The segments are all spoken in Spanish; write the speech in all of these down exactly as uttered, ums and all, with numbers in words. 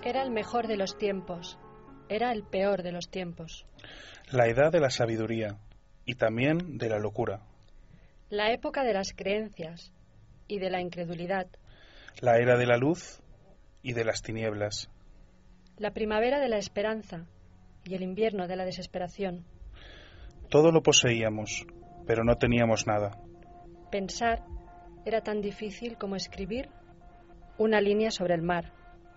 Era el mejor de los tiempos, era el peor de los tiempos. La edad de la sabiduría y también de la locura. La época de las creencias y de la incredulidad. La era de la luz y de las tinieblas. La primavera de la esperanza y el invierno de la desesperación. Todo lo poseíamos, pero no teníamos nada. Pensar era tan difícil como escribir una línea sobre el mar.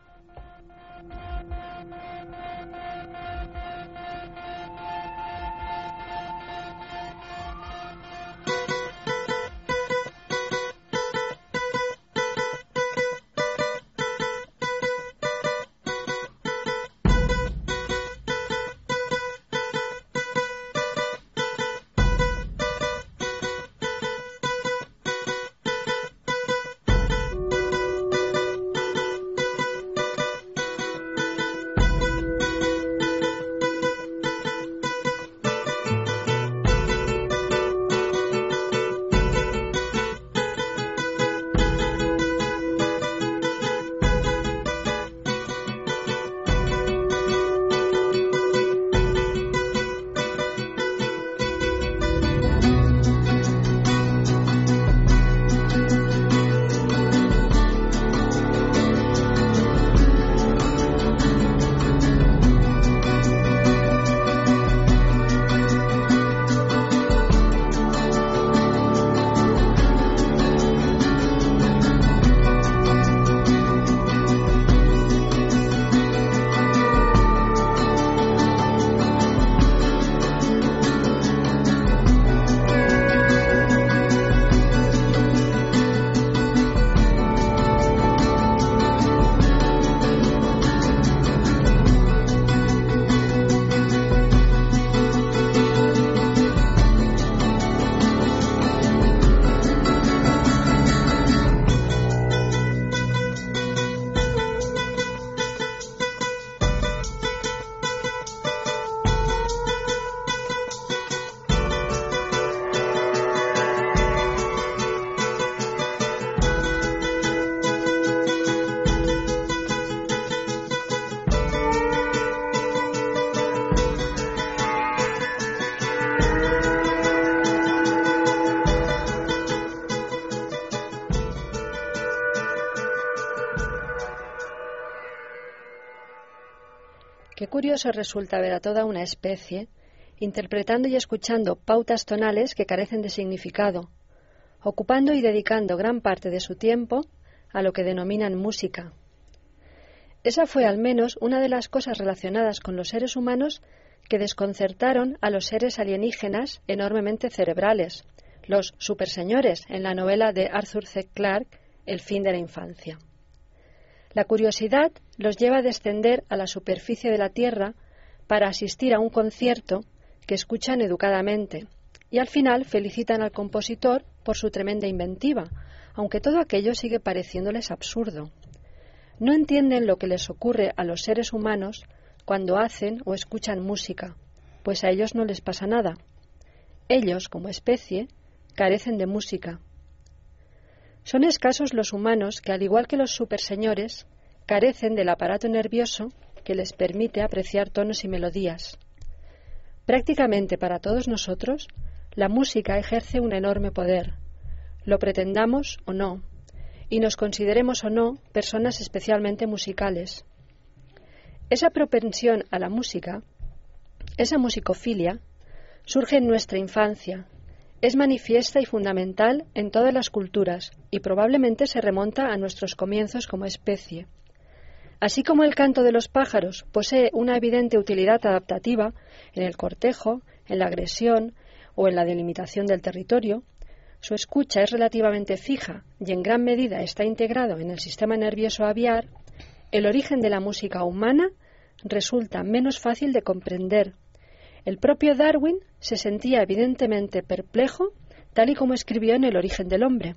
Qué curioso resulta ver a toda una especie interpretando y escuchando pautas tonales que carecen de significado, ocupando y dedicando gran parte de su tiempo a lo que denominan música. Esa fue al menos una de las cosas relacionadas con los seres humanos que desconcertaron a los seres alienígenas enormemente cerebrales, los superseñores, en la novela de Arthur C. Clarke, El fin de la infancia. La curiosidad los lleva a descender a la superficie de la Tierra para asistir a un concierto que escuchan educadamente y al final felicitan al compositor por su tremenda inventiva, aunque todo aquello sigue pareciéndoles absurdo. No entienden lo que les ocurre a los seres humanos cuando hacen o escuchan música, pues a ellos no les pasa nada. Ellos, como especie, carecen de música. Son escasos los humanos que, al igual que los superseñores, carecen del aparato nervioso que les permite apreciar tonos y melodías. Prácticamente para todos nosotros, la música ejerce un enorme poder, lo pretendamos o no, y nos consideremos o no personas especialmente musicales. Esa propensión a la música, esa musicofilia, surge en nuestra infancia, es manifiesta y fundamental en todas las culturas y probablemente se remonta a nuestros comienzos como especie. Así como el canto de los pájaros posee una evidente utilidad adaptativa en el cortejo, en la agresión o en la delimitación del territorio, su escucha es relativamente fija y en gran medida está integrado en el sistema nervioso aviar, el origen de la música humana resulta menos fácil de comprender. El propio Darwin se sentía evidentemente perplejo, tal y como escribió en El origen del hombre.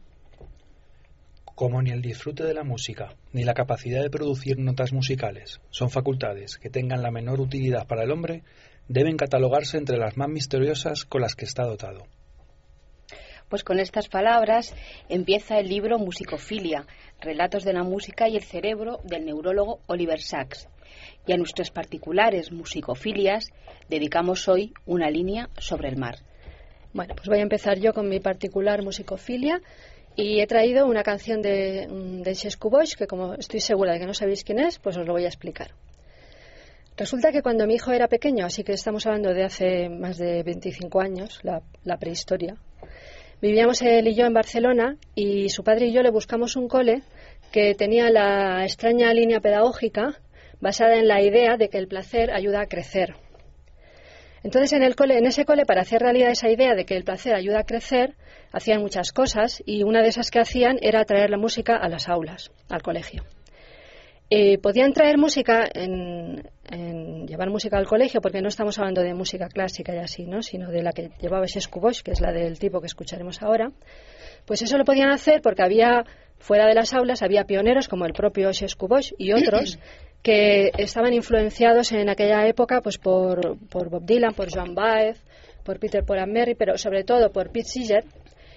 Como ni el disfrute de la música, ni la capacidad de producir notas musicales son facultades que tengan la menor utilidad para el hombre, deben catalogarse entre las más misteriosas con las que está dotado. Pues con estas palabras empieza el libro Musicofilia, Relatos de la música y el cerebro del neurólogo Oliver Sacks. Y a nuestras particulares musicofilias dedicamos hoy una línea sobre el mar. Bueno, pues voy a empezar yo con mi particular musicofilia y he traído una canción de, de Xesco Boix, que como estoy segura de que no sabéis quién es, pues os lo voy a explicar. Resulta que cuando mi hijo era pequeño, así que estamos hablando de hace más de veinticinco años, la, la prehistoria, vivíamos él y yo en Barcelona y su padre y yo le buscamos un cole que tenía la extraña línea pedagógica basada en la idea de que el placer ayuda a crecer. Entonces en, el cole, en ese cole, para hacer realidad esa idea de que el placer ayuda a crecer, hacían muchas cosas y una de esas que hacían era traer la música a las aulas, al colegio. Eh, podían traer música, en, en llevar música al colegio, porque no estamos hablando de música clásica y así, ¿no?, sino de la que llevaba Xesco Boix, que es la del tipo que escucharemos ahora. Pues eso lo podían hacer porque había, fuera de las aulas, había pioneros como el propio Xesco Boix y otros que estaban influenciados en aquella época pues por, por Bob Dylan, por Joan Baez, por Peter Paul and Mary, pero sobre todo por Pete Seeger,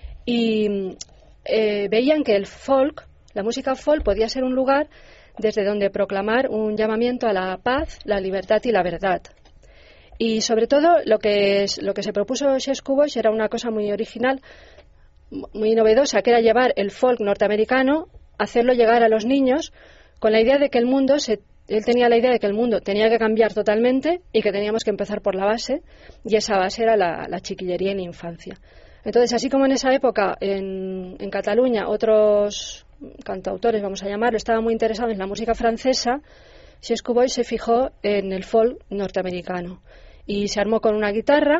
y eh, veían que el folk, la música folk, podía ser un lugar desde donde proclamar un llamamiento a la paz, la libertad y la verdad. Y sobre todo lo que, es, lo que se propuso Xesco Boix era una cosa muy original, muy novedosa, que era llevar el folk norteamericano, hacerlo llegar a los niños con la idea de que el mundo se Él tenía la idea de que el mundo tenía que cambiar totalmente y que teníamos que empezar por la base, y esa base era la, la chiquillería en infancia. Entonces, así como en esa época en, en Cataluña otros cantautores, vamos a llamarlo, estaban muy interesados en la música francesa, Xesco Boix se fijó en el folk norteamericano y se armó con una guitarra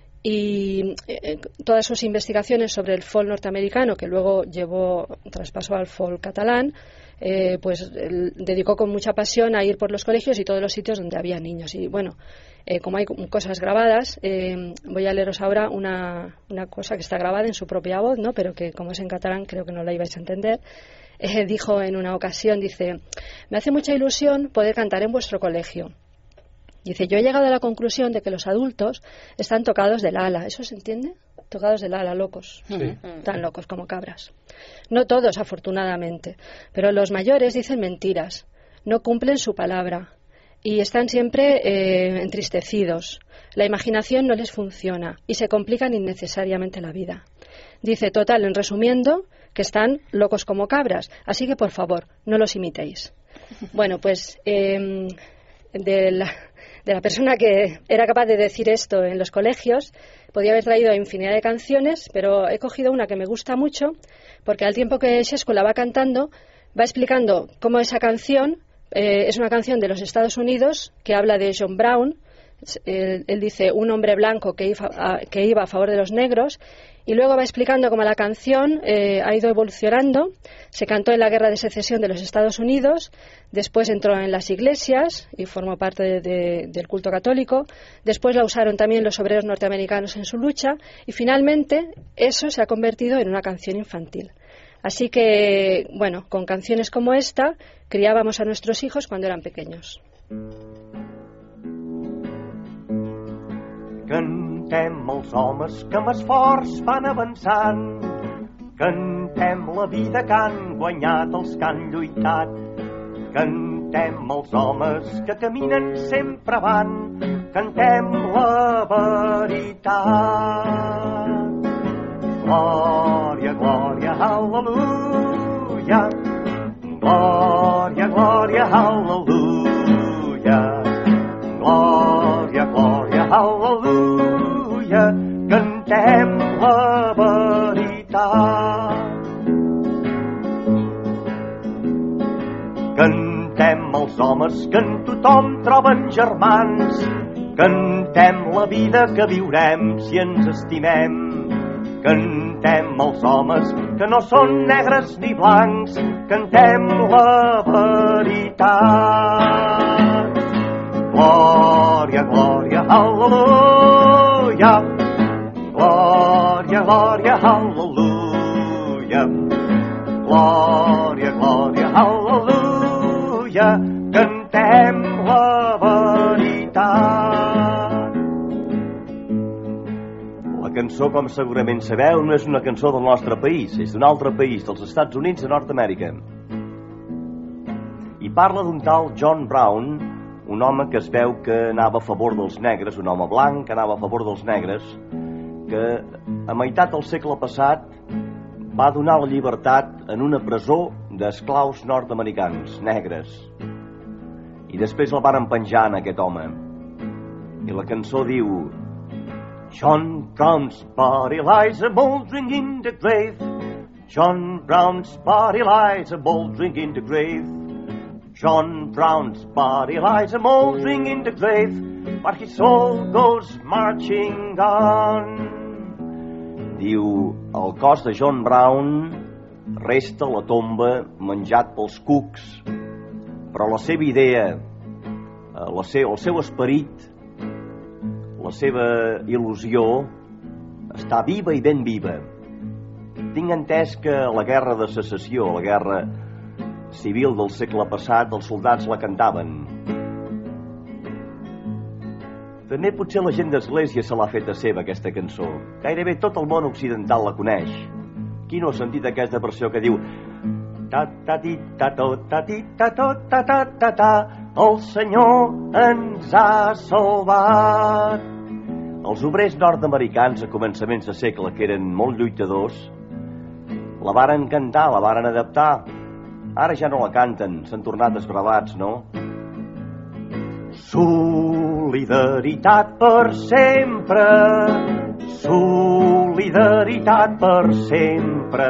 y eh, todas sus investigaciones sobre el folk norteamericano, que luego llevó, traspasó al folk catalán, Eh, pues él dedicó con mucha pasión a ir por los colegios y todos los sitios donde había niños. Y bueno, eh, como hay cosas grabadas, eh, voy a leeros ahora una, una cosa que está grabada en su propia voz, ¿no?, pero que como es en catalán creo que no la ibais a entender. Eh, dijo en una ocasión, dice: me hace mucha ilusión poder cantar en vuestro colegio. Dice: yo he llegado a la conclusión de que los adultos están tocados del ala. ¿Eso se entiende? Tocados del ala, locos. Sí. Tan locos como cabras. No todos, afortunadamente, pero los mayores dicen mentiras, no cumplen su palabra y están siempre eh, entristecidos. La imaginación no les funciona y se complican innecesariamente la vida. Dice, total, en resumiendo, que están locos como cabras, así que por favor, no los imitéis. Bueno, pues eh, de la... de la persona que era capaz de decir esto en los colegios, podía haber traído infinidad de canciones, pero he cogido una que me gusta mucho, porque al tiempo que Xesco la va cantando, va explicando cómo esa canción eh, es una canción de los Estados Unidos que habla de John Brown. Él, él dice un hombre blanco que iba, a, que iba a favor de los negros, y luego va explicando cómo la canción eh, ha ido evolucionando. Se cantó en la Guerra de Secesión de los Estados Unidos, después entró en las iglesias y formó parte de, de, del culto católico, después la usaron también los obreros norteamericanos en su lucha, y finalmente eso se ha convertido en una canción infantil. Así que, bueno, con canciones como esta criábamos a nuestros hijos cuando eran pequeños. Cantem els homes que amb esforç van avançant. Cantem la vida que han guanyat els que han lluitat. Cantem els homes que caminen sempre avant. Cantem la veritat. Glòria, glòria, al·leluia. Glòria, glòria, al·leluia. Glòria, glòria, al·leluia. Cantem la veritat. Cantem els homes que en tothom troben germans. Cantem la vida que viurem si ens estimem. Cantem els homes que no són negres ni blancs. Cantem la veritat. Glòria, glòria, al·leluia. Glòria, glòria, al·leluia. Glòria, glòria, al·leluia. Cantem la veritat. La cançó, com segurament sabeu, no és una cançó del nostre país, és d'un altre país, dels Estats Units de Nord-Amèrica. I parla d'un tal John Brown, un home que es veu que anava a favor dels negres, un home blanc que anava a favor dels negres, que a meitat del segle passat va donar la llibertat en una presó d'esclaus nord-americans, negres. I després el varen penjar en aquest home. I la cançó diu: John Brown's body lies a mouldering in the grave. John Brown's body lies a mouldering in the grave. John Brown's body lies a mouldering in the grave, but his soul goes marching on. Diu, el cos de John Brown resta a la tomba menjat pels cucs, però la seva idea, la se- el seu esperit, la seva il·lusió està viva i ben viva. Tinc entès que la guerra de secessió, la guerra civil del segle passat, els soldats la cantaven. També potser la gent d'església se l'ha feta seva, aquesta cançó. Gairebé tot el món occidental la coneix. Qui no ha sentit aquesta versió que diu ta ta ti ta to ta ti ta to ta ta ta ta, el Senyor ens ha salvat. Els obrers nord-americans a començaments de segle, que eren molt lluitadors, la varen cantar, la varen adaptar. Ara ja no la canten, s'han tornat esbravats, no? Solidaritat per sempre, solidaritat per sempre,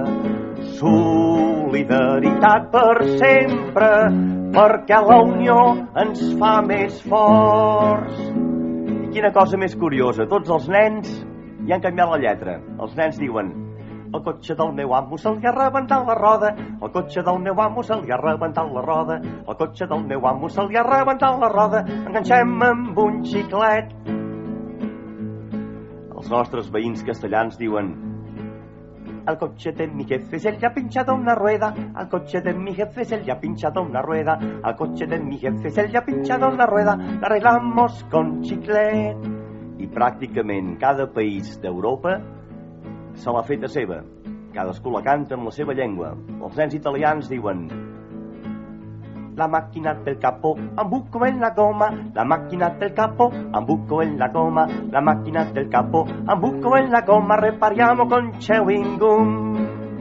solidaritat per sempre, perquè la unió ens fa més forts. I quina cosa més curiosa, tots els nens hi han canviat la lletra. Els nens diuen: el cotxe del meu amo se li ha rebentat la roda, el cotxe del meu amo se li ha rebentat la roda, el cotxe del meu amo se li ha rebentat la roda, enganxem amb un xiclet. Els nostres veïns castellans diuen: al coche de mi jefe se le ha pinchado una rueda, al coche de mi jefe se le ha pinchado una rueda, al coche de mi jefe se le ha pinchado una rueda, la arreglamos con xiclet. I pràcticament cada país d'Europa se l'ha feta seva. Cadascú la canta en la seva llengua. Els nens italians diuen: la máquina del capo, ambuco en la goma, la máquina del capo, ambuco en la goma, la máquina del capo, ambuco en la goma, repariamo con chewing gum.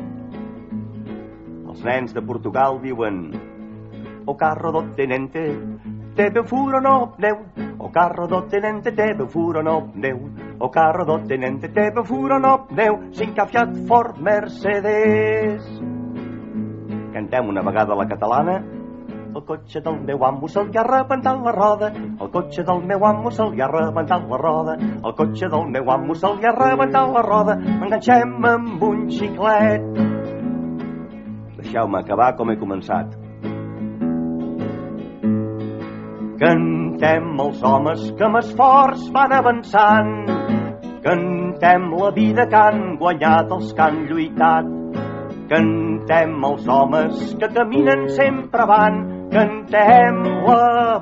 Els nens de Portugal diuen: o carro do tenente, tebe furono pneu, o carro do tenente, tebe furono pneu, o carro do tenente, tebe furono pneu, s'incafiat Ford Mercedes. Cantem una vegada la catalana. El cotxe del meu amo se li ha rebentat la roda, el cotxe del meu amo se li ha rebentat la roda, el cotxe del meu amo se li ha rebentat la roda, enganxem amb un xiclet. Deixeu-me acabar com he començat. Cantem els homes que amb esforç van avançant, cantem la vida que han guanyat els que han lluitat, cantem els homes que caminen sempre avant, cantem la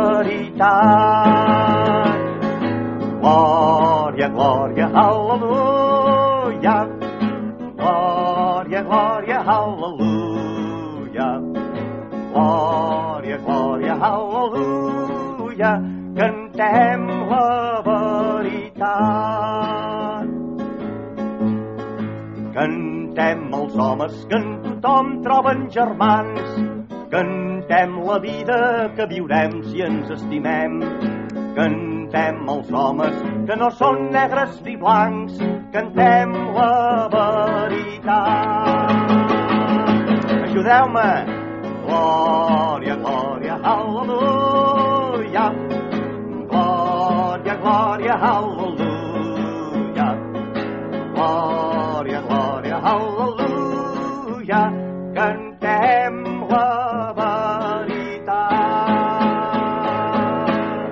veritat. Glòria, glòria, al·leluia, glòria, glòria, al·leluia, glòria, glòria, al·leluia, cantem la veritat. Cantem els homes que en tothom troben germans, cantem la vida que viurem si ens estimem, cantem els homes que no són negres ni blancs, cantem la veritat. Ajudeu-me! Glòria, glòria, al·leluia, glòria, glòria, al·leluia, glòria, glòria, al·leluia, cantem la veritat.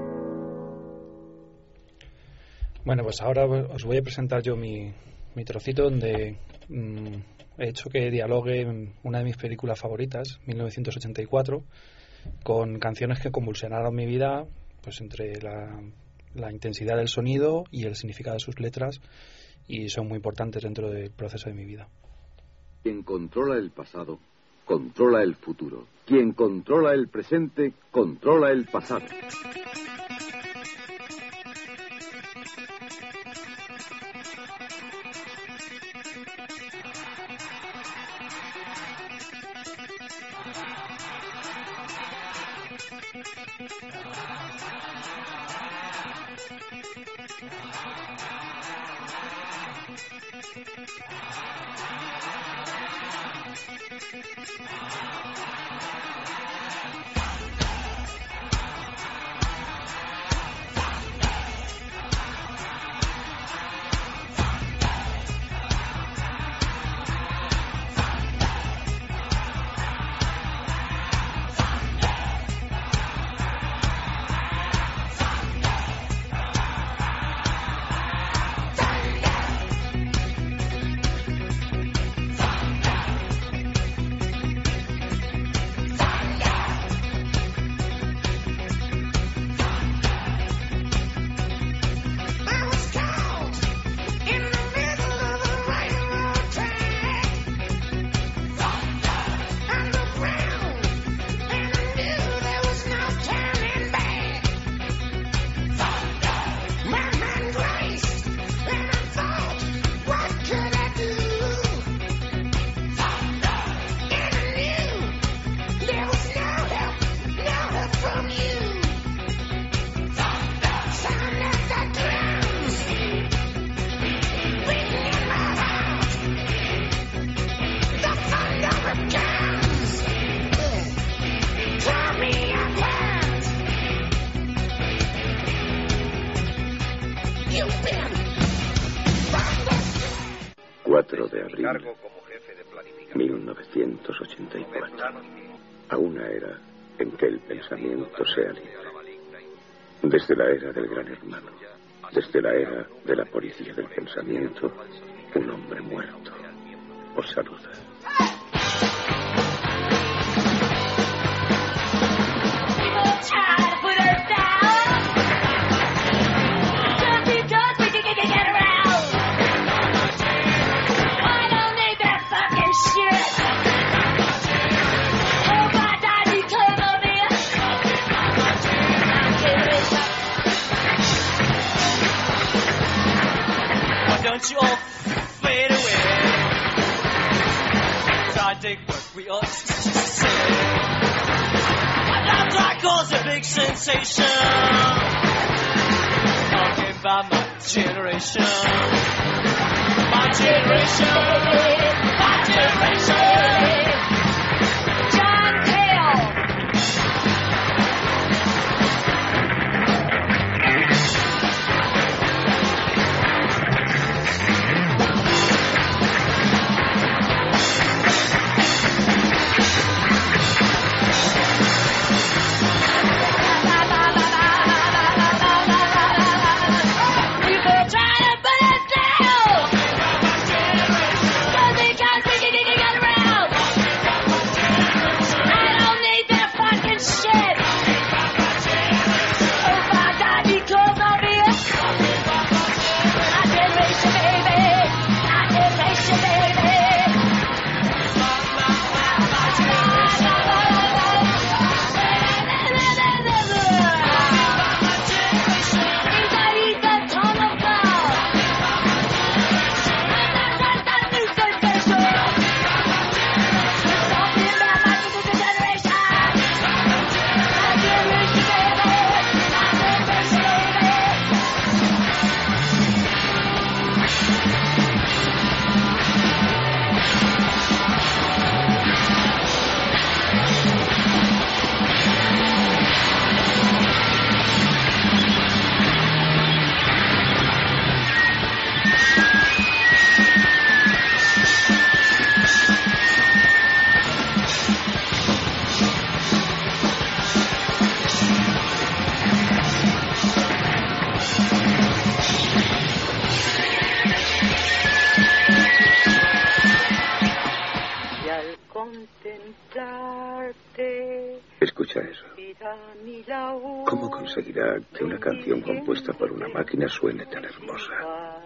Bueno, pues ahora os voy a presentar yo mi, mi trocito donde mmm, he hecho que dialogue en una de mis películas favoritas, mil novecientos ochenta y cuatro, con canciones que convulsionaron mi vida, pues entre la la intensidad del sonido y el significado de sus letras, y son muy importantes dentro del proceso de mi vida. Quien controla el pasado, controla el futuro. Quien controla el presente, controla el pasado. cuatro de abril mil novecientos ochenta y cuatro. A una era en que el pensamiento sea libre. Desde la era del Gran Hermano, desde la era de la policía del pensamiento, un hombre muerto os saluda. Don't you all fade away? Try to take what we all say. That track caused a big sensation. Talking about my generation. My generation. My generation. John Cale. People try to put it down. Just because we can get al contemplarte. Escucha eso. ¿Cómo conseguirá que una canción compuesta por una máquina suene tan hermosa?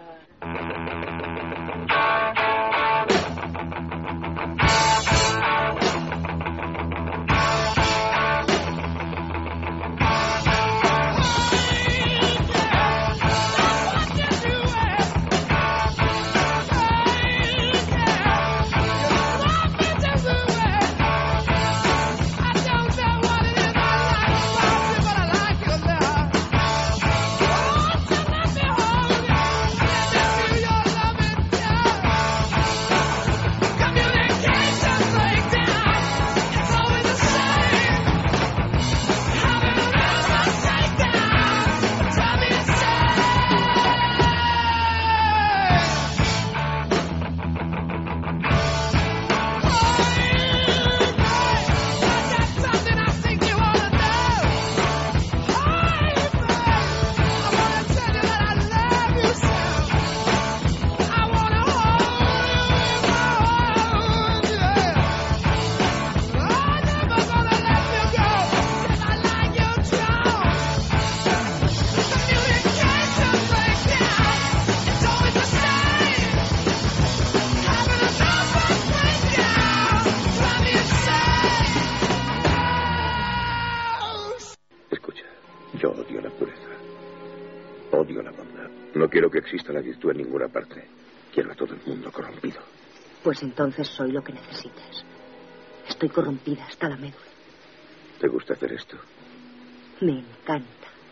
No quiero que exista la virtud en ninguna parte. Quiero a todo el mundo corrompido. Pues entonces soy lo que necesites. Estoy corrompida hasta la médula. ¿Te gusta hacer esto? Me encanta.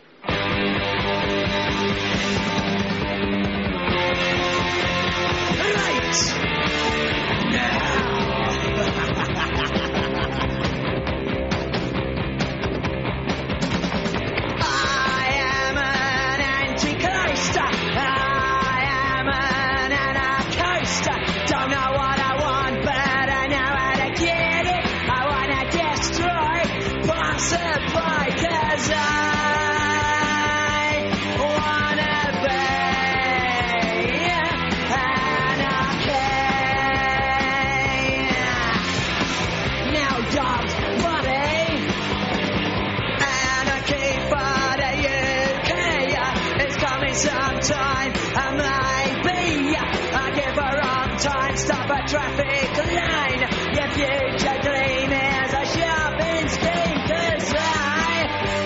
Sometime I might be I give a wrong time, stop a traffic line. Your future dream is a shopping scheme, 'cause I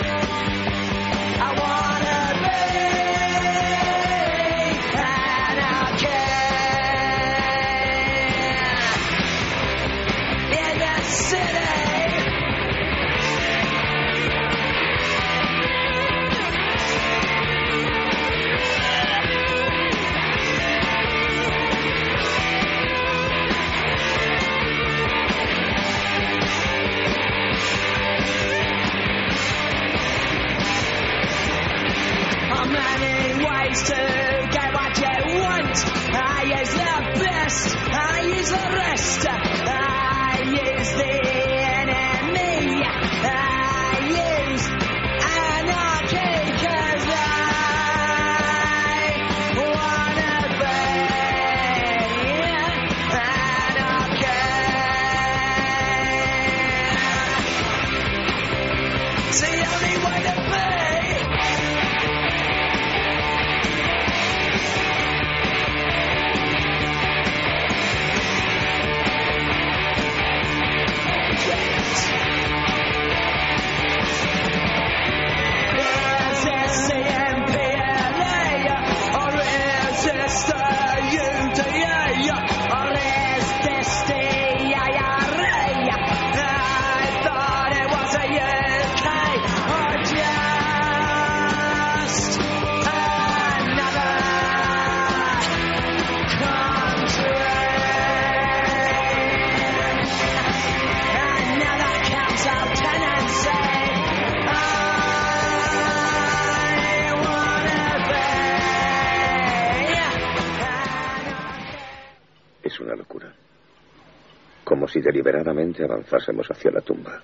I wanna be anarchy in the city. To get what you want, I use the best, I use the rest, I use the enemy, I use anarchy, 'cause I wanna be anarchy. It's the only way to be. Es una locura. Como si deliberadamente avanzásemos hacia la tumba.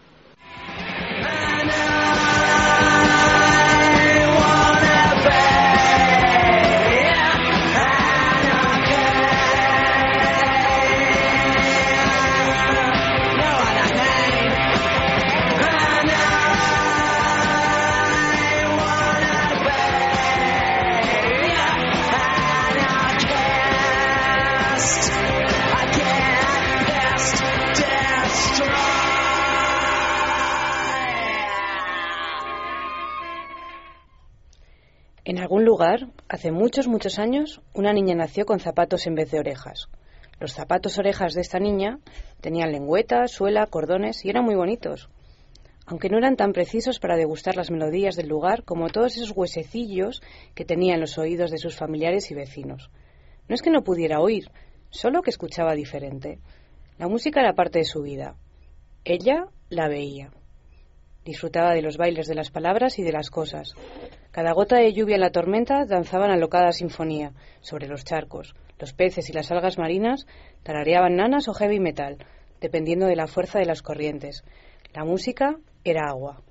En algún lugar, hace muchos, muchos años, una niña nació con zapatos en vez de orejas. Los zapatos orejas de esta niña tenían lengüeta, suela, cordones y eran muy bonitos, aunque no eran tan precisos para degustar las melodías del lugar como todos esos huesecillos que tenía en los oídos de sus familiares y vecinos. No es que no pudiera oír, solo que escuchaba diferente. La música era parte de su vida. Ella la veía. Disfrutaba de los bailes de las palabras y de las cosas. Cada gota de lluvia en la tormenta danzaban alocada sinfonía sobre los charcos. Los peces y las algas marinas tarareaban nanas o heavy metal, dependiendo de la fuerza de las corrientes. La música era agua.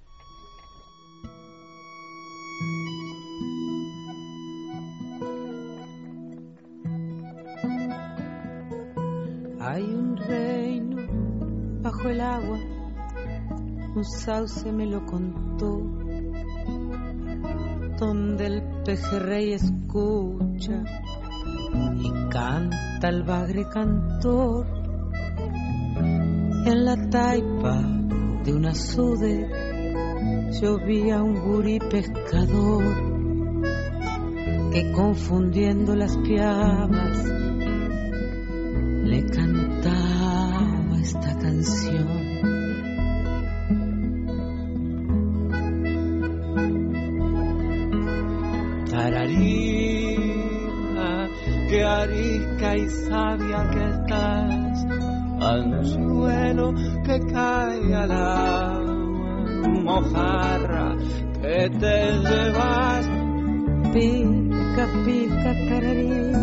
Hay un reino bajo el agua, un sauce me lo contó, donde el pejerrey escucha y canta el bagre cantor. En la taipa de un azude yo vi a un gurí pescador que confundiendo las piabas le cantaba esta canción. Tararina, que arisca y sabia que estás, anzuelo que cae al agua, mojarra que te llevas, pica, pica, tararina,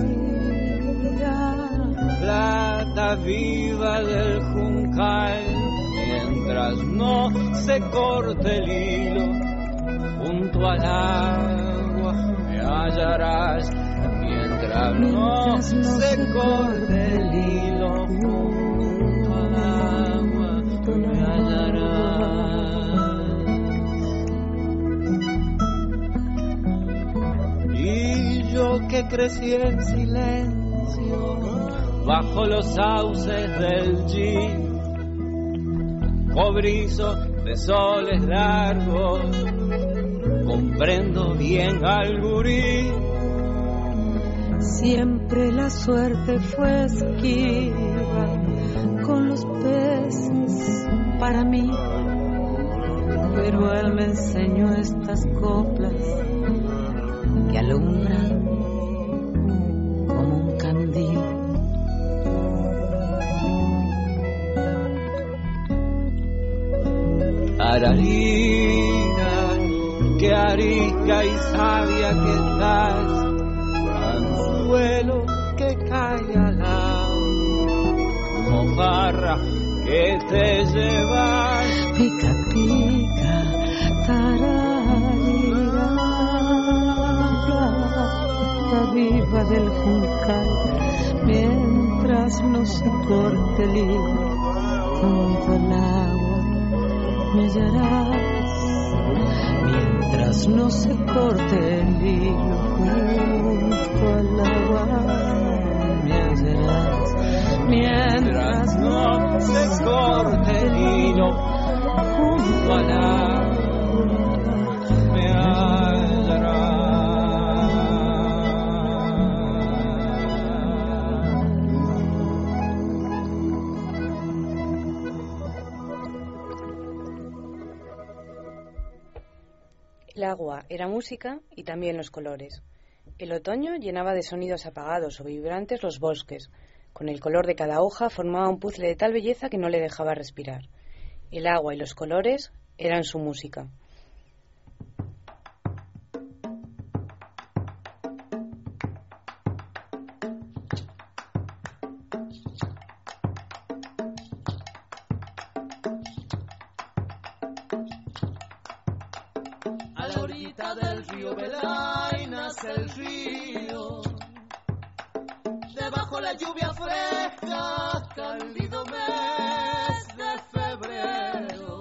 plata viva del juncal, mientras no se corte el hilo, junto al agua me hallarás, mientras, mientras no, no se corte el hilo, junto al agua me hallarás. Y yo que crecí en silencio bajo los sauces del G, cobrizo de soles largos, comprendo bien al gurí. Siempre la suerte fue esquiva con los peces para mí, pero él me enseñó estas coplas que alumbran como un candil. Ararina, que arisca y sabia que estás, anzuelo que cae al agua, mojarra que te llevas, pica, pica, tararira, plata viva del juncal, mientras no se corte el hilo, junto al agua me hallarás, mientras no se corte el hilo, junto al agua me hallarás, mientras no se corte el hilo, junto al agua me hallarás. El agua era música y también los colores. El otoño llenaba de sonidos apagados o vibrantes los bosques. Con el color de cada hoja formaba un puzzle de tal belleza que no le dejaba respirar. El agua y los colores eran su música. A la orillita del río Belay nace el río, debajo la lluvia fresca, cálido mes de febrero.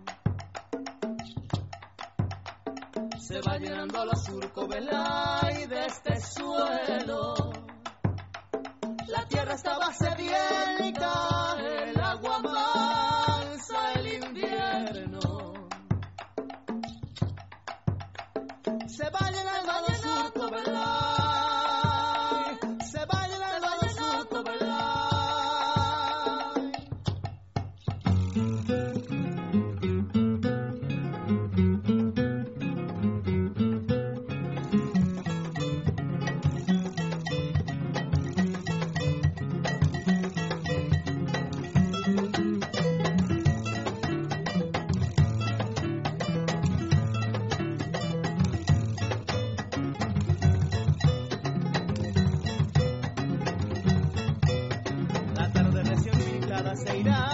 Se va llenando la surco Belay de este suelo. La tierra estaba sedienta, el agua mansa, el invierno. Se va llenando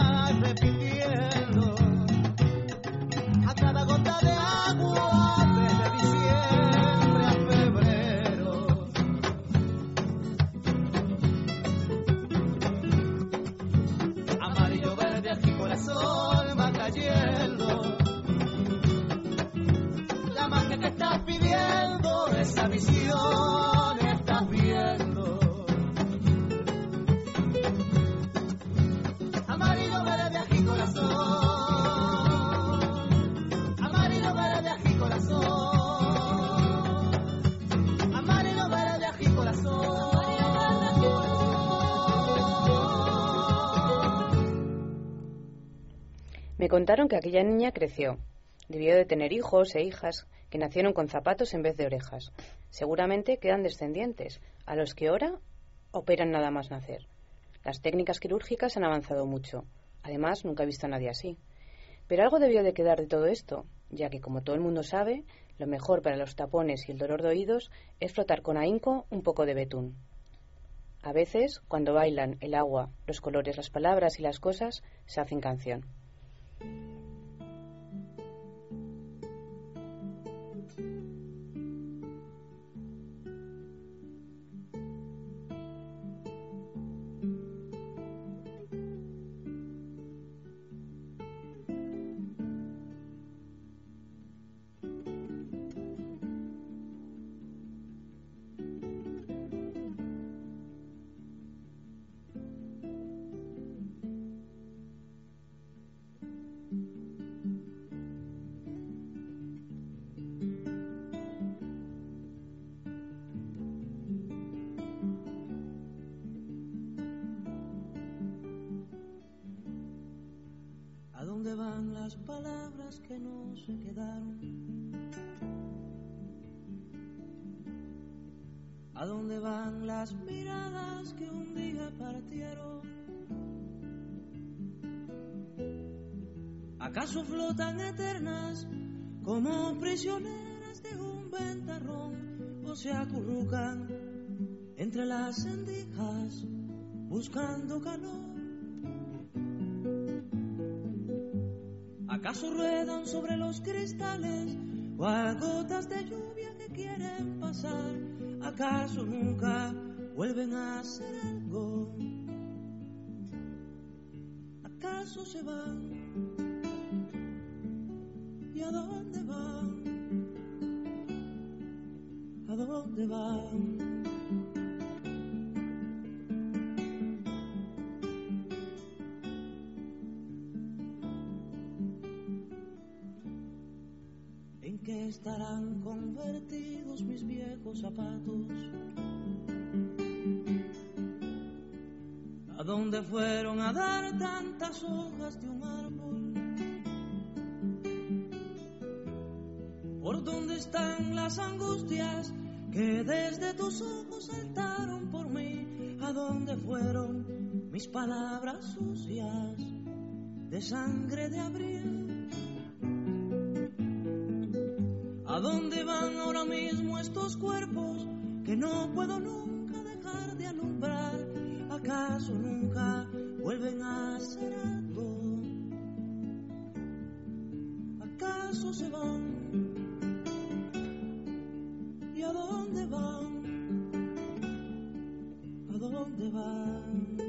vida repitiendo a cada gota de agua desde diciembre a febrero. Amarillo, verde, aquí corazón va cayendo. La magia que estás pidiendo, esa visión estás viendo. Amarillo, verde, aquí corazón. Amarillo, verde, aquí corazón. Amarillo, verde, aquí corazón. Me contaron que aquella niña creció. Debió de tener hijos e hijas que nacieron con zapatos en vez de orejas. Seguramente quedan descendientes, a los que ahora operan nada más nacer. Las técnicas quirúrgicas han avanzado mucho. Además, nunca he visto a nadie así. Pero algo debió de quedar de todo esto, ya que, como todo el mundo sabe, lo mejor para los tapones y el dolor de oídos es frotar con ahínco un poco de betún. A veces, cuando bailan el agua, los colores, las palabras y las cosas, se hacen canción. ¿A dónde van las palabras que no se quedaron? ¿A dónde van las miradas que un día partieron? ¿Acaso flotan eternas como prisioneras de un ventarrón o se acurrucan entre las endijas buscando calor? ¿Acaso ruedan sobre los cristales o a gotas de lluvia que quieren pasar? ¿Acaso nunca vuelven a hacer algo? ¿Acaso se van? ¿Y a dónde van? ¿A dónde van? ¿En qué estarán convertidos mis viejos zapatos? ¿A dónde fueron a dar tantas hojas de un árbol? ¿Por dónde están las angustias que desde tus ojos saltaron por mí? ¿A dónde fueron mis palabras sucias de sangre de abril? ¿A dónde van ahora mismo estos cuerpos que no puedo nunca dejar de alumbrar? ¿Acaso nunca vuelven a hacer algo? ¿Acaso se van? ¿Y a dónde van? ¿A dónde van?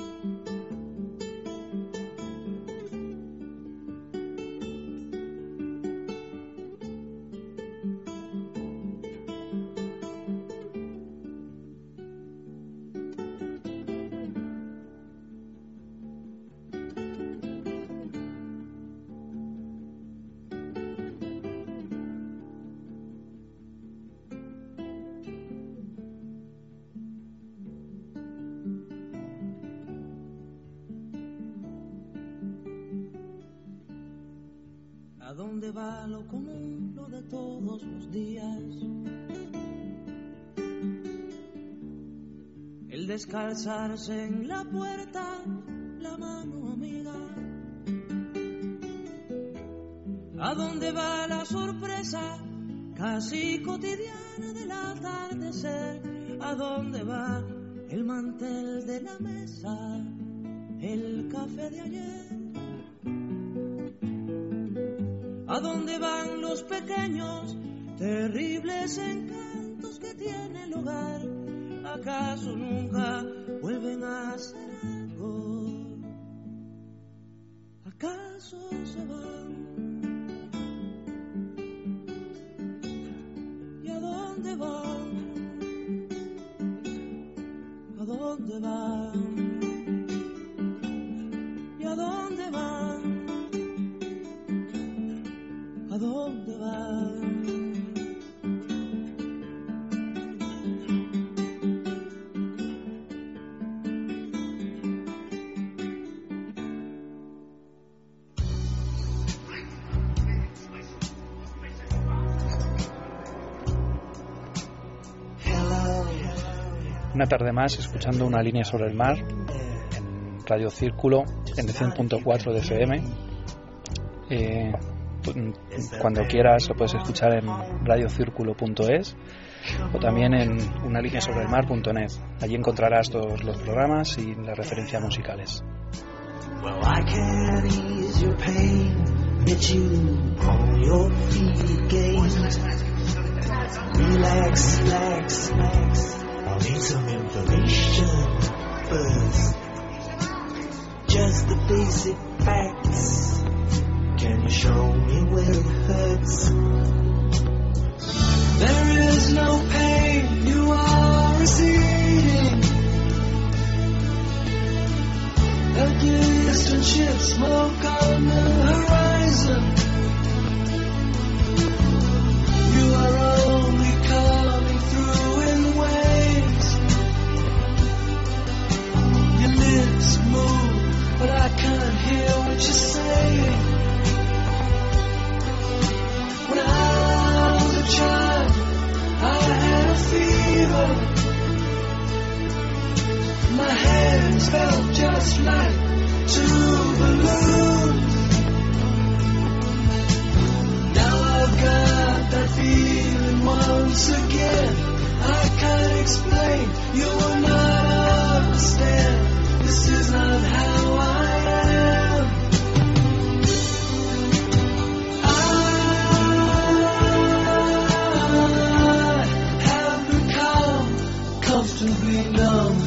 ¿A dónde va lo común, lo de todos los días? El descalzarse en la puerta, la mano amiga. ¿A dónde va la sorpresa casi cotidiana del atardecer? ¿A dónde va el mantel de la mesa, el café de ayer? ¿A dónde van los pequeños, terribles encantos que tiene el hogar? ¿Acaso nunca vuelven a ser algo? ¿Acaso se van? ¿Y a dónde van? ¿A dónde van? ¿Y a dónde van? ¿A dónde van? Una tarde más escuchando Una línea sobre el mar en Radio Círculo en cien punto cuatro de F M. Eh, cuando quieras lo puedes escuchar en radio círculo punto es o también en una línea sobre el mar punto net. Allí encontrarás todos los programas y las referencias musicales. Well, I can ease your pain, get you on your feet again. Relax, relax, relax. I'll need some information first. Just the basic facts. Can you show me where it hurts? There is no pain you are receding. A distant ship, smoke on the horizon. You are only coming through in waves. Your lips move, but I can't hear what you're saying. When I was a child, I had a fever. My hands felt just like two balloons. Now I've got that feeling once again. I can't explain, you will not understand. This is not how I am. I have become comfortably numb.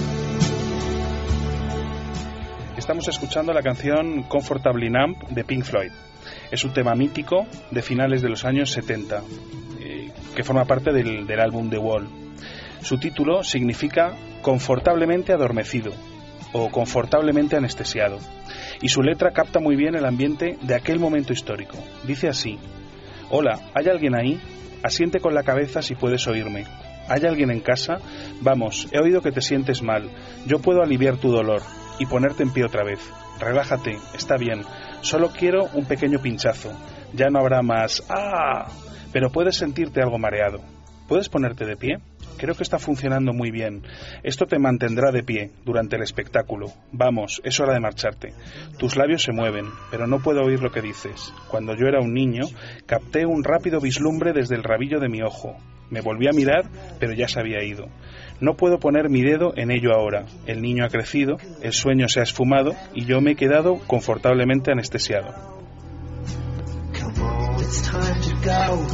Estamos escuchando la canción Comfortably Numb de Pink Floyd. Es un tema mítico de finales de los años setenta, eh, que forma parte del, del álbum The Wall. Su título significa confortablemente adormecido o confortablemente anestesiado, y su letra capta muy bien el ambiente de aquel momento histórico. Dice así: hola, ¿hay alguien ahí? Asiente con la cabeza si puedes oírme. ¿Hay alguien en casa? Vamos, he oído que te sientes mal. Yo puedo aliviar tu dolor y ponerte en pie otra vez. Relájate, está bien. Solo quiero un pequeño pinchazo. Ya no habrá más ¡ah! Pero puedes sentirte algo mareado. ¿Puedes ponerte de pie? Creo que está funcionando muy bien. Esto te mantendrá de pie durante el espectáculo. Vamos, es hora de marcharte. Tus labios se mueven, pero no puedo oír lo que dices. Cuando yo era un niño, capté un rápido vislumbre desde el rabillo de mi ojo. Me volví a mirar, pero ya se había ido. No puedo poner mi dedo en ello ahora. El niño ha crecido, el sueño se ha esfumado y yo me he quedado confortablemente anestesiado. Come on, it's time to go.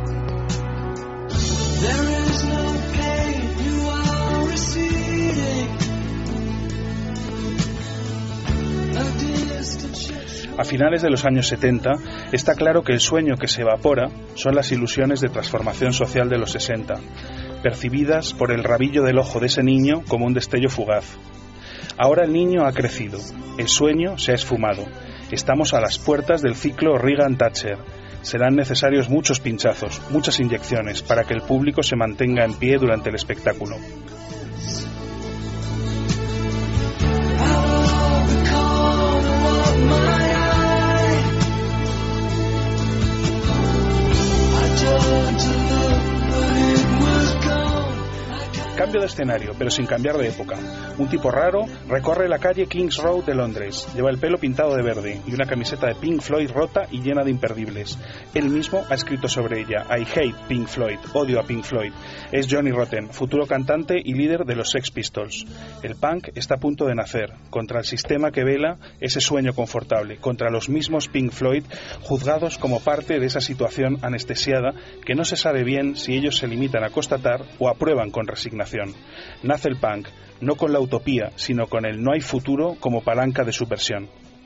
There is no pain, you are receding. A distant ship. A finales de los años setenta, está claro que el sueño que se evapora son las ilusiones de transformación social de los sesenta, percibidas por el rabillo del ojo de ese niño como un destello fugaz. Ahora el niño ha crecido, el sueño se ha esfumado. Estamos a las puertas del ciclo Reagan-Thatcher. Serán necesarios muchos pinchazos, muchas inyecciones, para que el público se mantenga en pie durante el espectáculo. Cambio de escenario, pero sin cambiar de época. Un tipo raro recorre la calle King's Road de Londres. Lleva el pelo pintado de verde y una camiseta de Pink Floyd rota y llena de imperdibles. Él mismo ha escrito sobre ella: I hate Pink Floyd, odio a Pink Floyd. Es Johnny Rotten, futuro cantante y líder de los Sex Pistols. El punk está a punto de nacer, contra el sistema que vela ese sueño confortable, contra los mismos Pink Floyd, juzgados como parte de esa situación anestesiada que no se sabe bien si ellos se limitan a constatar o aprueban con resignación. Nace el punk, no con la utopía, sino con el no hay futuro como palanca de subversión.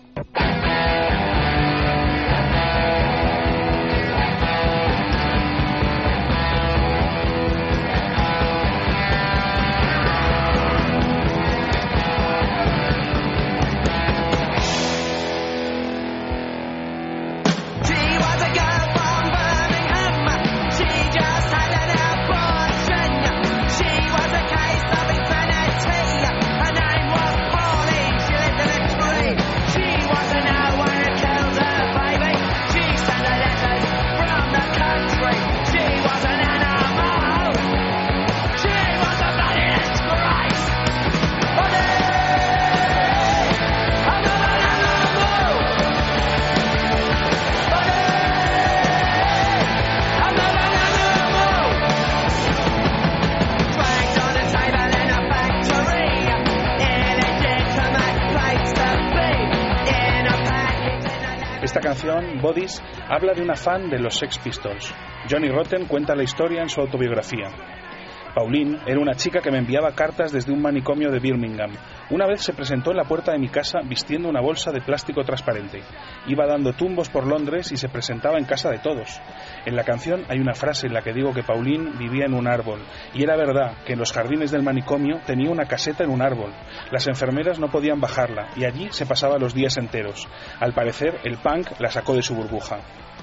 Esta canción, Bodies, habla de una fan de los Sex Pistols. Johnny Rotten cuenta la historia en su autobiografía. Pauline era una chica que me enviaba cartas desde un manicomio de Birmingham. Una vez se presentó en la puerta de mi casa vistiendo una bolsa de plástico transparente. Iba dando tumbos por Londres y se presentaba en casa de todos. En la canción hay una frase en la que digo que Pauline vivía en un árbol. Y era verdad que en los jardines del manicomio tenía una caseta en un árbol. Las enfermeras no podían bajarla y allí se pasaba los días enteros. Al parecer, el punk la sacó de su burbuja.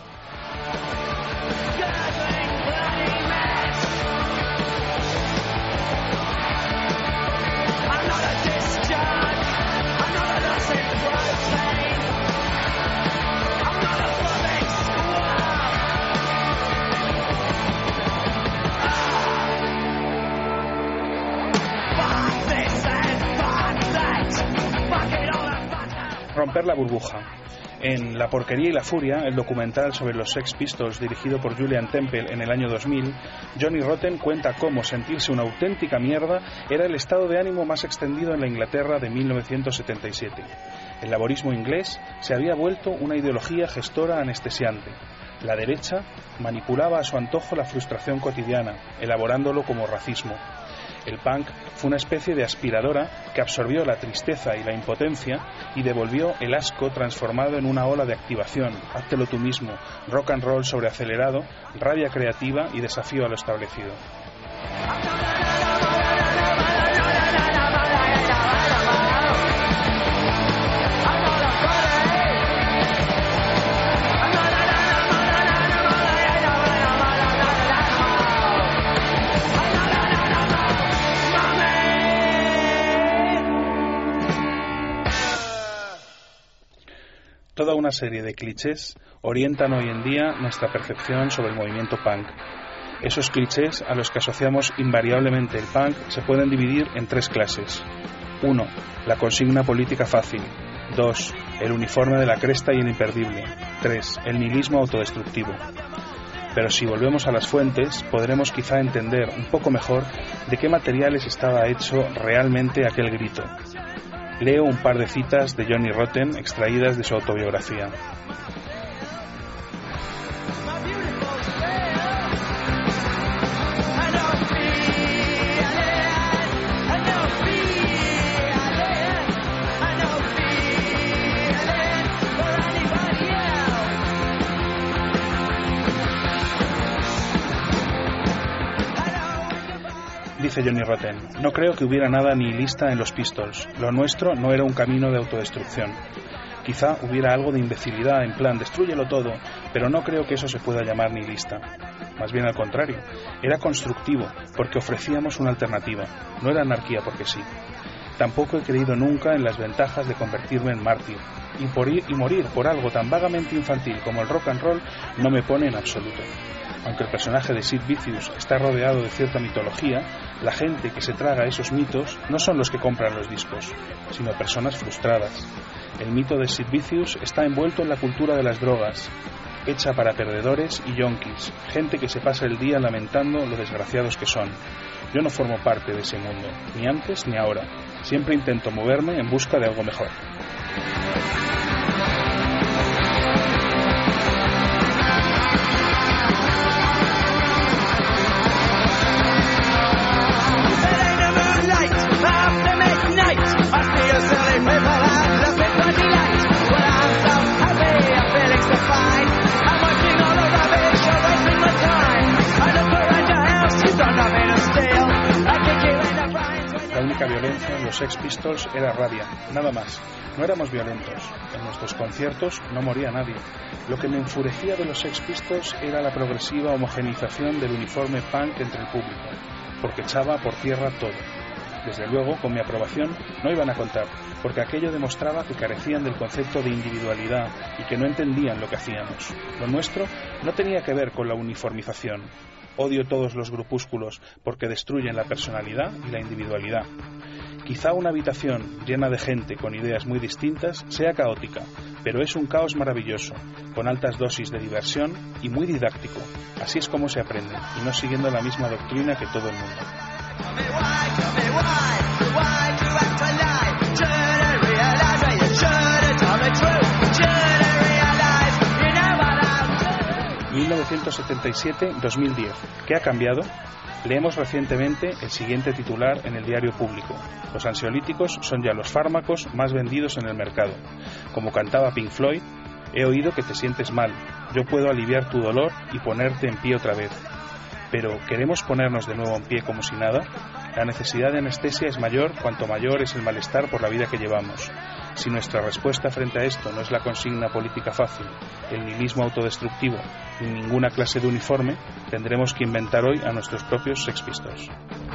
Romper la burbuja. En La porquería y la furia, el documental sobre los Sex Pistols dirigido por Julian Temple en el año dos mil, Johnny Rotten cuenta cómo sentirse una auténtica mierda era el estado de ánimo más extendido en la Inglaterra de mil novecientos setenta y siete. El laborismo inglés se había vuelto una ideología gestora anestesiante. La derecha manipulaba a su antojo la frustración cotidiana, elaborándolo como racismo. El punk fue una especie de aspiradora que absorbió la tristeza y la impotencia y devolvió el asco transformado en una ola de activación, háztelo tú mismo, rock and roll sobreacelerado, rabia creativa y desafío a lo establecido. Toda una serie de clichés orientan hoy en día nuestra percepción sobre el movimiento punk. Esos clichés a los que asociamos invariablemente el punk se pueden dividir en tres clases. uno. La consigna política fácil. dos. El uniforme de la cresta y el imperdible. tres. El nihilismo autodestructivo. Pero si volvemos a las fuentes, podremos quizá entender un poco mejor de qué materiales estaba hecho realmente aquel grito. Leo un par de citas de Johnny Rotten extraídas de su autobiografía. Dice Johnny Rotten: no creo que hubiera nada nihilista en los Pistols. Lo nuestro no era un camino de autodestrucción. Quizá hubiera algo de imbecilidad en plan destrúyelo todo, pero no creo que eso se pueda llamar nihilista. Más bien al contrario, era constructivo porque ofrecíamos una alternativa. No era anarquía porque sí. Tampoco he creído nunca en las ventajas de convertirme en mártir. Y, por ir, y morir por algo tan vagamente infantil como el rock and roll no me pone en absoluto. Aunque el personaje de Sid Vicious está rodeado de cierta mitología, la gente que se traga esos mitos no son los que compran los discos, sino personas frustradas. El mito de Sid Vicious está envuelto en la cultura de las drogas, hecha para perdedores y yonkis, gente que se pasa el día lamentando lo desgraciados que son. Yo no formo parte de ese mundo, ni antes ni ahora. Siempre intento moverme en busca de algo mejor. La única violencia en los Sex Pistols era rabia, nada más. No éramos violentos. En nuestros conciertos no moría nadie. Lo que me enfurecía de los Sex Pistols era la progresiva homogeneización del uniforme punk entre el público, porque echaba por tierra todo. Desde luego, con mi aprobación no iban a contar, porque aquello demostraba que carecían del concepto de individualidad y que no entendían lo que hacíamos. Lo nuestro no tenía que ver con la uniformización. Odio todos los grupúsculos porque destruyen la personalidad y la individualidad. Quizá una habitación llena de gente con ideas muy distintas sea caótica, pero es un caos maravilloso, con altas dosis de diversión y muy didáctico. Así es como se aprende, y no siguiendo la misma doctrina que todo el mundo. mil novecientos setenta y siete a dos mil diez. ¿Qué ha cambiado? Leemos recientemente el siguiente titular en el diario Público. Los ansiolíticos son ya los fármacos más vendidos en el mercado. Como cantaba Pink Floyd, he oído que te sientes mal. Yo puedo aliviar tu dolor y ponerte en pie otra vez. Pero, ¿queremos ponernos de nuevo en pie como si nada? La necesidad de anestesia es mayor cuanto mayor es el malestar por la vida que llevamos. Si nuestra respuesta frente a esto no es la consigna política fácil, el nihilismo autodestructivo ni ninguna clase de uniforme, tendremos que inventar hoy a nuestros propios Sex Pistols.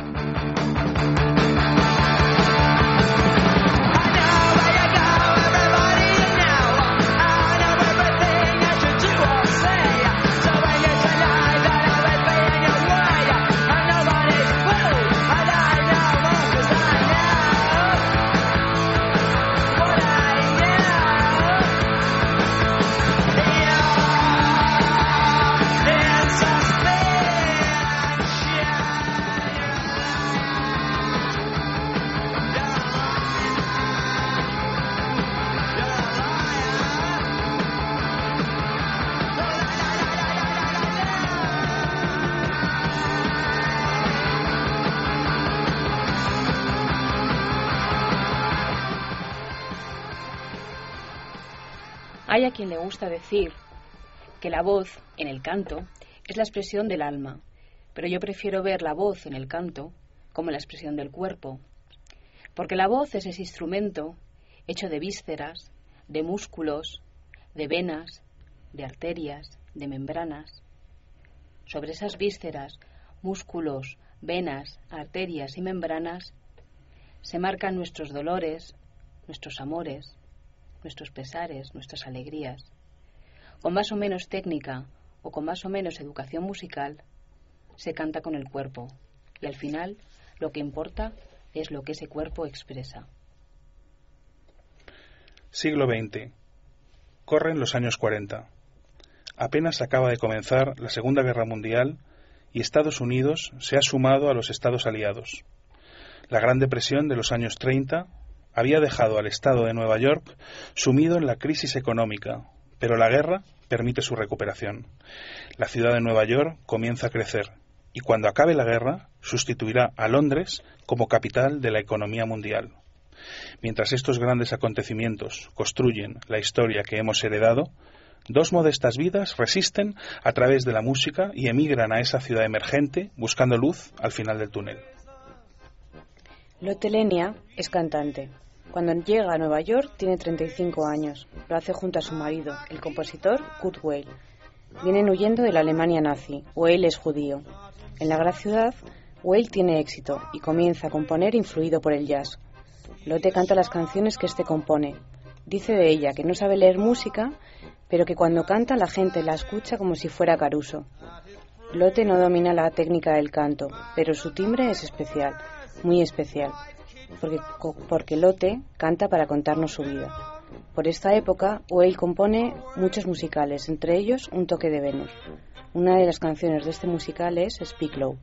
Hay a quien le gusta decir que la voz en el canto es la expresión del alma, pero yo prefiero ver la voz en el canto como la expresión del cuerpo, porque la voz es ese instrumento hecho de vísceras, de músculos, de venas, de arterias, de membranas. Sobre esas vísceras, músculos, venas, arterias y membranas se marcan nuestros dolores, nuestros amores, nuestros pesares, nuestras alegrías. Con más o menos técnica o con más o menos educación musical, se canta con el cuerpo y al final lo que importa es lo que ese cuerpo expresa. Siglo veinte. Corren los años cuarenta. Apenas acaba de comenzar la Segunda Guerra Mundial y Estados Unidos se ha sumado a los Estados Aliados. La Gran Depresión de los años treinta había dejado al estado de Nueva York sumido en la crisis económica, pero la guerra permite su recuperación. La ciudad de Nueva York comienza a crecer y cuando acabe la guerra sustituirá a Londres como capital de la economía mundial. Mientras estos grandes acontecimientos construyen la historia que hemos heredado, dos modestas vidas resisten a través de la música y emigran a esa ciudad emergente buscando luz al final del túnel. Lotte Lenya es cantante. Cuando llega a Nueva York tiene treinta y cinco años. Lo hace junto a su marido, el compositor Kurt Weill. Vienen huyendo de la Alemania nazi. Weill es judío. En la gran ciudad, Weill tiene éxito y comienza a componer influido por el jazz. Lotte canta las canciones que éste compone. Dice de ella que no sabe leer música, pero que cuando canta la gente la escucha como si fuera Caruso. Lotte no domina la técnica del canto, pero su timbre es especial, muy especial, porque, porque Lotte canta para contarnos su vida. Por esta época, Whale compone muchos musicales, entre ellos Un toque de Venus. Una de las canciones de este musical es Speak Low.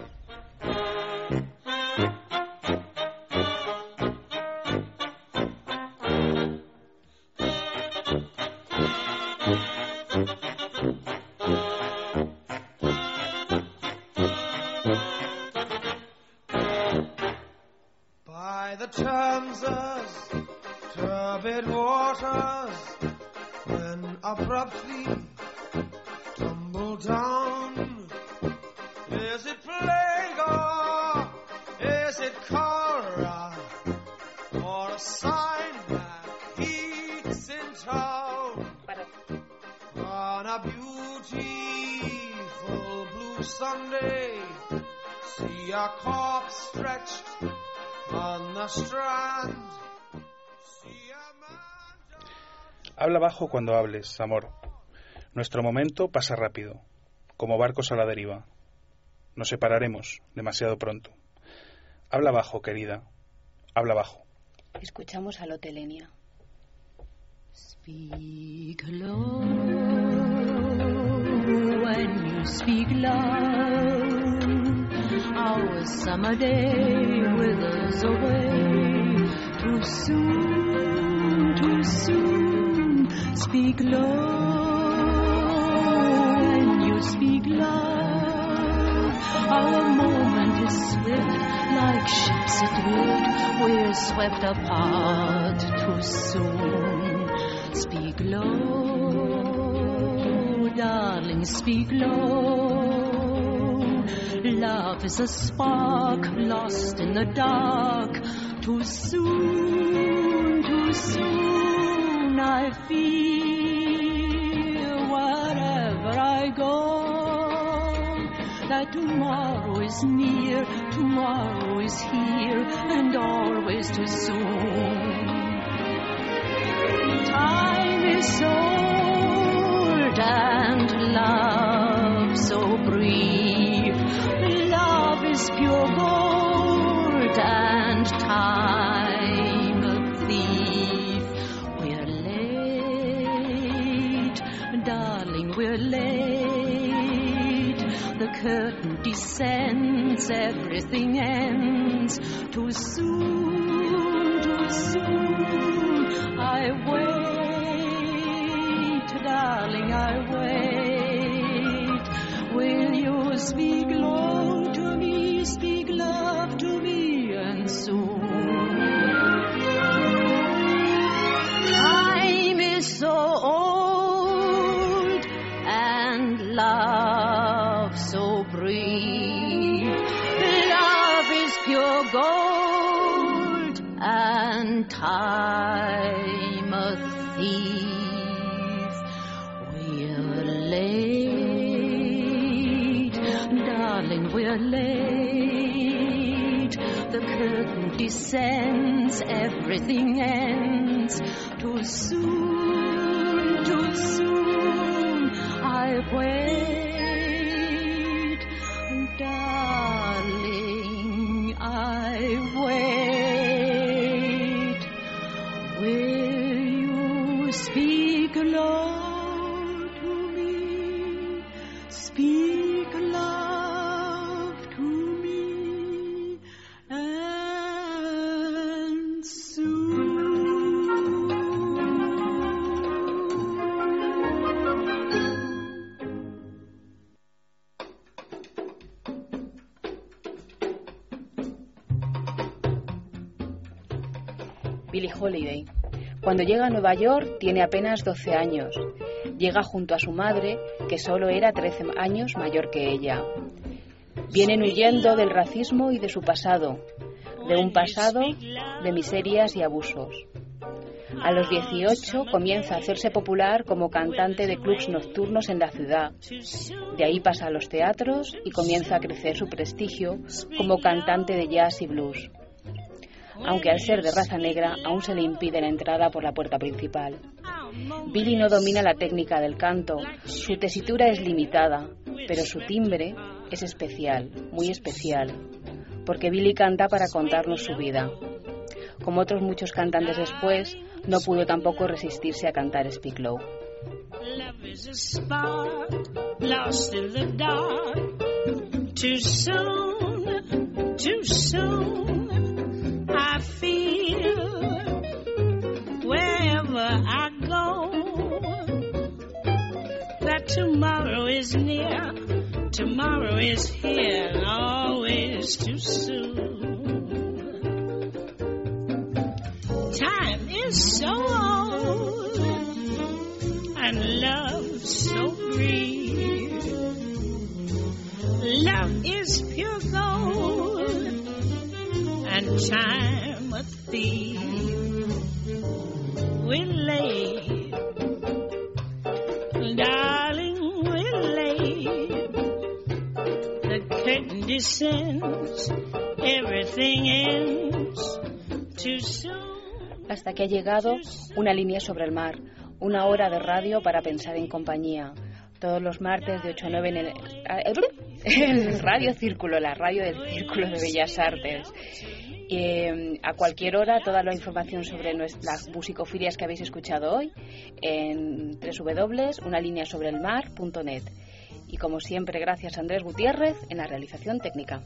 By the Thames' turbid waters, when abruptly tumble down, is it plague or is it cholera, or a sign that heat's in town? On a beautiful blue Sunday, see a corpse stretched on the strand. Habla bajo cuando hables, amor. Nuestro momento pasa rápido, como barcos a la deriva. Nos separaremos demasiado pronto. Habla bajo, querida. Habla bajo. Escuchamos a Lotte Lenya. Speak low when you speak loud. Our summer day withers away too soon, too soon. Speak low when you speak loud. Our moment is swift, like ships adrift. We're swept apart too soon. Speak low, darling, speak low. Love is a spark lost in the dark. Too soon, too soon I feel wherever I go that tomorrow is near, tomorrow is here, and always too soon. Time is old and love so brief. Love is pure gold and time a thief. We're late, darling, we're late. The curtain descends, everything ends. Too soon, too soon I wait, darling, I wait. Will you speak low to me, speak love to me, and soon? Time is so old and love so brief. Love is pure gold and time a thief. We're late, darling, we're late. The curtain descends, everything ends. Too soon, too soon I wait, darling, I wait. Will you speak low to me, speak love to me, and soon? Billie Holiday. Cuando llega a Nueva York tiene apenas doce años. Llega junto a su madre, que solo era trece años mayor que ella. Vienen huyendo del racismo y de su pasado, de un pasado de miserias y abusos. A los dieciocho comienza a hacerse popular como cantante de clubs nocturnos en la ciudad. De ahí pasa a los teatros y comienza a crecer su prestigio como cantante de jazz y blues. aunque al ser de raza negra aún se le impide la entrada por la puerta principal. Billy no domina la técnica del canto, su tesitura es limitada, pero su timbre es especial, muy especial, porque Billy canta para contarnos su vida. Como otros muchos cantantes después, no pudo tampoco resistirse a cantar Speak Low. Love is a spark lost in the dark. Too soon, too soon, I feel wherever I go that tomorrow is near, tomorrow is here, and always too soon. Time is so old and love so brief. Love is pure gold and time a thief. We're late, darling, we're late. The curtain descends, everything ends too soon. Hasta que ha llegado Una línea sobre el mar, una hora de radio para pensar en compañía. Todos los martes de ocho a nueve en el, en Radio Círculo, la radio del Círculo de Bellas Artes. Eh, a cualquier hora, toda la información sobre nuestras musicofilias que habéis escuchado hoy en doble u doble u doble u punto una línea sobre el mar punto net. Y como siempre, gracias a Andrés Gutiérrez en la realización técnica.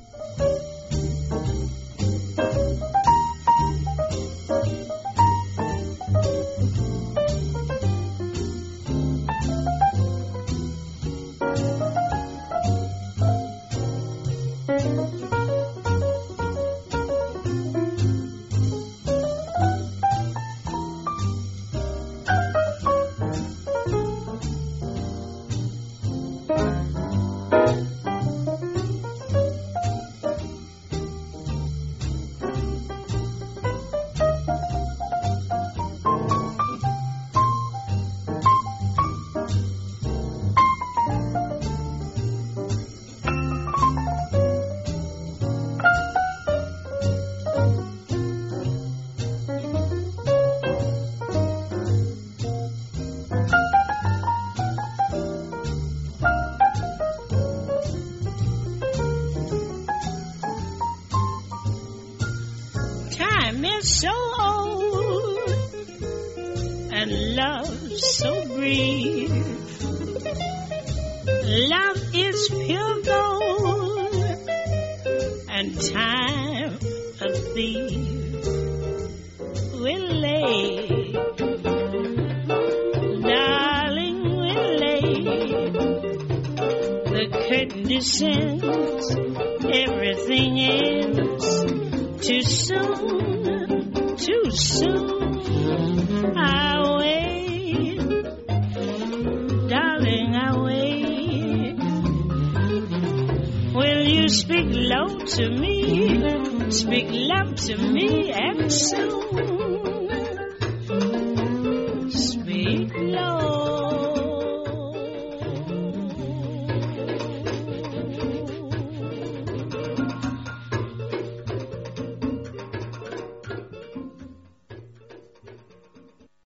So old and love so brief. Love is pure gold and time a thief. We're late, darling, we're late. The curtain descends, everything ends too soon. Too soon, I wait, darling, I wait. Will you speak low to me, speak love to me, and soon?